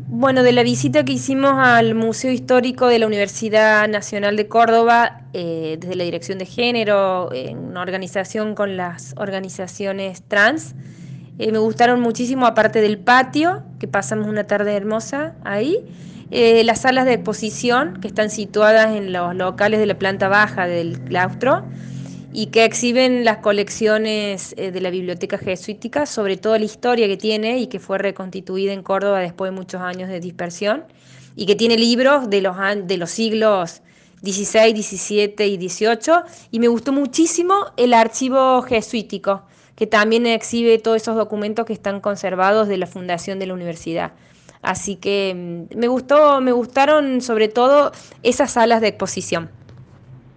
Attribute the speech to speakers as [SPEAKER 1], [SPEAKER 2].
[SPEAKER 1] Bueno, de la visita que hicimos al Museo Histórico de la Universidad Nacional de Córdoba, desde la Dirección de Género, en una organización con las organizaciones trans, me gustaron muchísimo, aparte del patio, que pasamos una tarde hermosa ahí, las salas de exposición que están situadas en los locales de la planta baja del claustro y que exhiben las colecciones de la Biblioteca Jesuítica, sobre todo la historia que tiene y que fue reconstituida en Córdoba después de muchos años de dispersión, y que tiene libros de los siglos XVI, XVII y XVIII, y me gustó muchísimo el archivo jesuítico, que también exhibe todos esos documentos que están conservados de la fundación de la universidad. Así que me gustaron sobre todo esas salas de exposición.